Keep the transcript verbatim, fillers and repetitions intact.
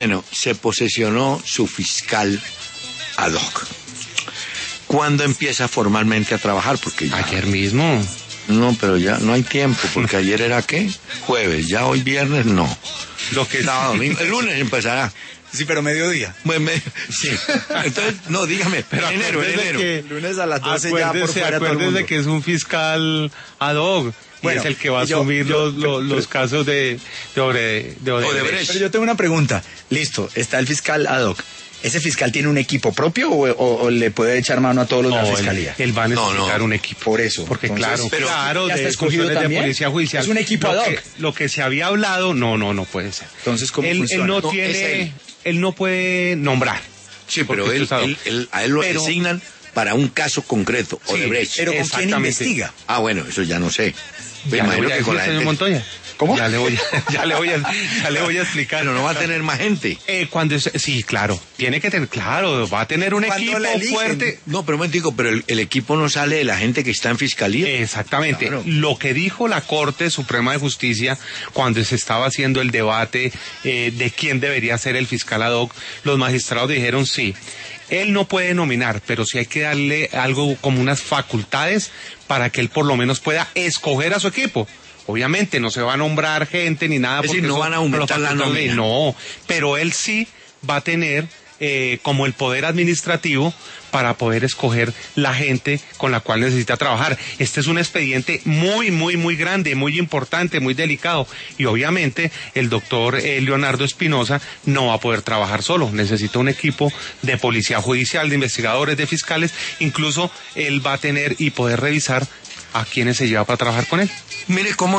Bueno, se posesionó su fiscal ad hoc. ¿Cuándo empieza formalmente a trabajar? Porque ya... Ayer mismo. No, pero ya no hay tiempo, porque ayer era ¿qué? Jueves, ya hoy viernes no. Lo que Sábado, domingo, el lunes empezará. Sí, pero mediodía. Bueno, me, sí. Entonces, no, dígame, pero en enero, en enero. Que, el lunes a las doce ya por fuera todo el mundo. Acuérdese que es un fiscal ad hoc. Bueno, y es el que va a yo, asumir yo, los, los, pero, los casos de, de, Obre, de Odebrecht. Pero yo tengo una pregunta. Listo, está el fiscal ad hoc. ¿Ese fiscal tiene un equipo propio o, o, o le puede echar mano a todos los no, de la fiscalía? Él, él va a necesitar no, no. un equipo. Por eso. Porque entonces, claro, pero, claro, ya de está escogido funciones también. De policía judicial. Es un equipo ad hoc. Lo que, lo que se había hablado, no, no, no puede ser. Entonces, ¿cómo él, funciona? Él no, no tiene, él. él no puede nombrar. Sí, pero él, él, él, a él lo pero, designan para un caso concreto, sí, Odebrecht. Pero ¿con quién investiga? Ah, bueno, eso ya no sé. Me ya imagino que con la gente... Montoya. ¿Cómo? Ya le voy a, ya le voy a, ya le voy a explicar. Pero no va a tener más gente. Eh, cuando es, sí, claro, tiene que tener, claro, va a tener un equipo fuerte. No, pero un momentico, pero el, el equipo no sale de la gente que está en fiscalía. Exactamente. Claro. Lo que dijo la Corte Suprema de Justicia cuando se estaba haciendo el debate eh, de quién debería ser el fiscal ad hoc, los magistrados dijeron sí. Él no puede nominar, pero sí hay que darle algo como unas facultades para que él por lo menos pueda escoger a su equipo. Obviamente no se va a nombrar gente ni nada. Es porque decir, no van a aumentar la nómina. No, pero él sí va a tener eh, como el poder administrativo para poder escoger la gente con la cual necesita trabajar. Este es un expediente muy, muy, muy grande, muy importante, muy delicado. Y obviamente el doctor eh, Leonardo Espinosa no va a poder trabajar solo. Necesita un equipo de policía judicial, de investigadores, de fiscales. Incluso él va a tener y poder revisar a quienes se lleva para trabajar con él. Mire cómo